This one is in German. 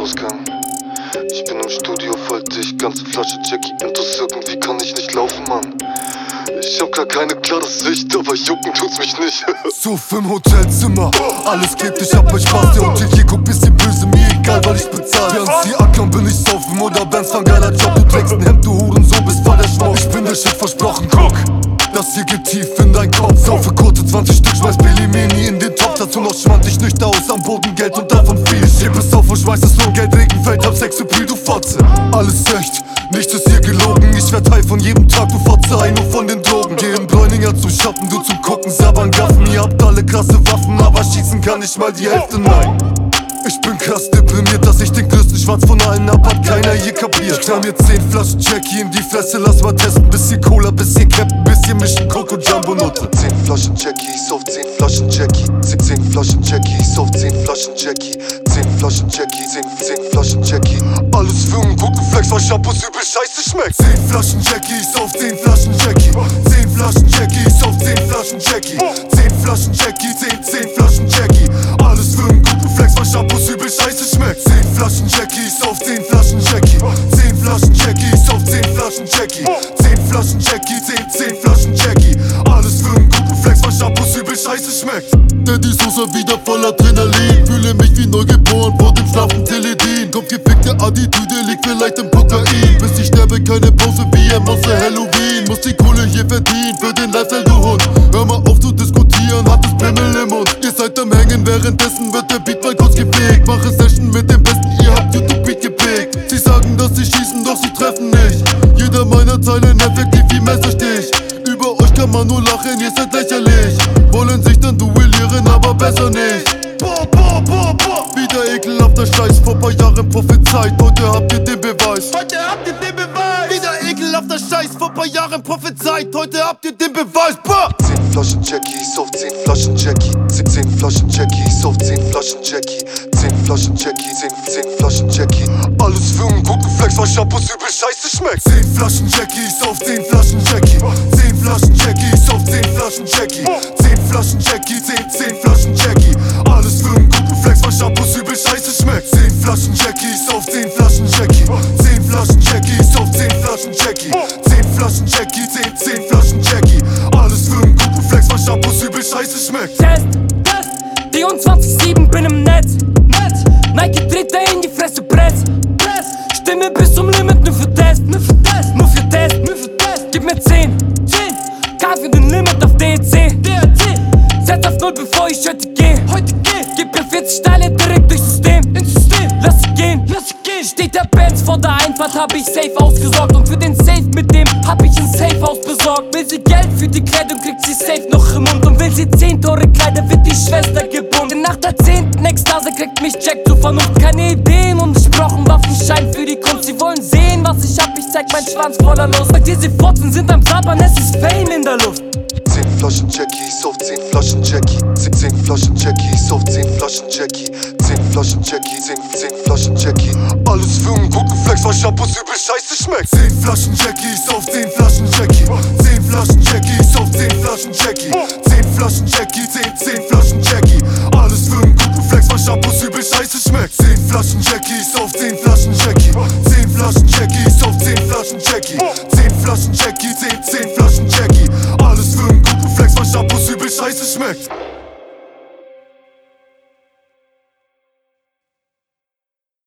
Ausgang. Ich bin im Studio voll dicht, ganze Flasche Jackie Intus, irgendwie kann ich nicht laufen, Mann. Ich hab gar keine klare Sicht, aber jucken tut's mich nicht. Suff im Hotelzimmer, alles klebt, ich hab mein Spaß. Der Hotelier guckt bisschen böse, mir egal, weil ich bezahl. Während sie ackern, bin ich saufen oder Bands, war geiler Job. Du trägst ein Hemd, du Hurensohn, bist voll der Schmuck. Ich bin der Shit versprochen, guck. Das hier geht tief in dein Kopf. Saufe kurze 20 Stück, schmeiß Pelimeni in den Topf. Dazu noch schwand ich nüchter aus, am Boden Geld und davon viel. Ich heb es auf und schmeiß es nur Geld, Regen fällt, hab Sexappeal, du Fotze. Alles echt, nichts ist hier gelogen. Ich werd high von jedem Tag, du Fotze, ein nur von den Drogen. Geh in Bräuninger zum Shoppen, du zum Gucken, sabbern, gaffen. Ihr habt alle krasse Waffen, aber schießen kann nicht mal die Hälfte, nein. Ich bin krass deprimiert, dass ich den größten Schwanz von allen hab, hat keiner je kapiert. Ich knall mir 10 Flaschen Jackie in die Fresse, lass mal testen. Bisschen Cola, bisschen Captain, bisschen Mischen, Coco, Jumbo Nutte. 10 Flaschen Jackie, ich sauf 10 Flaschen Jackie. 10 Flaschen Jackie, ich sauf 10 Flaschen Jackie. 10 Flaschen Jackie, 10 Flaschen Jackie. Alles für einen guten Flex, weil Shampoos übel scheiße schmeckt. 10 Flaschen Jackie, ich sauf 10 Flaschen Jackie. 10 Flaschen Jackie, ich sauf 10 Flaschen Jackie. 10 Flaschen Jackie, 10 Flaschen Jackie. Alles für einen guten Flex, weil Shampoos übel scheiße schmeckt. 10 Flaschen Jackie, ich sauf 10 Flaschen Jackie. 10 Flaschen Jackie, ich sauf 10 Flaschen Jackie. 10 Flaschen Jackie, 10 Flaschen Jackie. Alles für einen guten Flex, weil Shampoos übel scheiße schmeckt. Daddy Sosa wieder voll Adrenalin. Fühle mich wie neugeboren vor dem schlafen Teledin. Kopfgefickte Attitüde liegt vielleicht im Kokain. Bis ich sterbe, keine Pause wie ein Monster Halloween. Muss die Kohle hier verdienen für den Lifestyle, du Hund. Hör mal auf zu diskutieren, hat das Pimmel im Mund. Ihr seid am Hängen, währenddessen wird der Beat mal kurz gefegt. Mache Session mit dem Besten, ihr habt YouTube-Beat gepickt. Sie sagen, dass sie schießen, doch sie treffen nicht. Jeder meiner Zeilen effektiv wie Messerstich. Über euch kann man nur lachen, ihr seid lächerlich. Wollen sich dann duellieren, aber besser nicht. Wieder ekelhafter Scheiß, vor paar Jahren prophezeit. Heute habt ihr den Beweis. Wieder ekelhafter Scheiß, vor paar Jahren prophezeit. Heute habt ihr den Beweis. 10 Flaschen Jackie, ich sauf 10 Flaschen Jackie. 10 Flaschen Jackie, ich sauf 10 Flaschen Jackie. 10 Flaschen Jackie, 10 Flaschen Jackie. Alles für einen guten Flex, weil Shampoos übel scheiße schmeckt. 10 Flaschen Jackie, ich sauf 10 Flaschen Jackie. 10 Flaschen Jackie, ich sauf 10 Flaschen Jackie. 10 Flaschen Jackie, 10 Flaschen Jackie. Alles für einen guten Flex, weil Shampoos übel scheiße schmeckt. 10 Flaschen Jackie, ich sauf 10 Flaschen Jackie. 10 Flaschen Jackie, ich sauf 10 Flaschen Jackie. 10 Flaschen Jackie, 10 Flaschen Jackie. Alles für einen guten Flex, weil Shampoos übel scheiße schmeckt. Test, 24/7 bin im Netz. Nike dreht da in die Fresse, Press. Stimme bis zum Limit, nur für Test. Nur für Test. Gib mir 10 K für den Limit auf DEC. Setz auf 0, bevor ich heute geh. Gib mir 40 Teile direkt durchs System. Lass sie gehen. Steht der Benz vor der Einfahrt, hab ich safe ausgesorgt. Und für den Safe mit dem hab ich ein Safe-Haus besorgt. Will sie Geld für die Kleidung, kriegt sie safe noch im Mund. Und will sie 10 teure Kleider, wird die Schwester gebunden. Nach der 10. Ekstase kriegt mich Jack zur Vernunft. Keine Ideen und ich brauch einen Waffenschein für die Kunst. Sie wollen sehen, was ich hab, ich zeig meinen Schwanz voller Lust. Weil diese Fotzen sind am Sabbern, es ist Fame in der Luft. 10 Flaschen Jackie, ich sauf 10 Flaschen Jackie. 10 Flaschen Jackie, ich sauf 10 Flaschen Jackie. 10 Flaschen Jackie, 10 Flaschen Jackie. Alles für einen guten Flex, weil Shampoos übel scheiße schmeckt. 10 Flaschen Jackie, ich sauf 10 Flaschen Jackie. 10 Flaschen Jackie, ich sauf 10 Flaschen Jackie. 10 Flaschen Jackie, 10 Flaschen Jackie. Alles für einen guten Flex, weil Shampoos übel scheiße schmeckt. 10 Flaschen Jackie, ich sauf 10 Flaschen Jackie. 10 Flaschen Jackie, ich sauf 10 Flaschen Jackie. 10 Flaschen Jackie, 10 Flaschen Jackie. Alles für einen guten Flex, weil Shampoos übel scheiße schmeckt.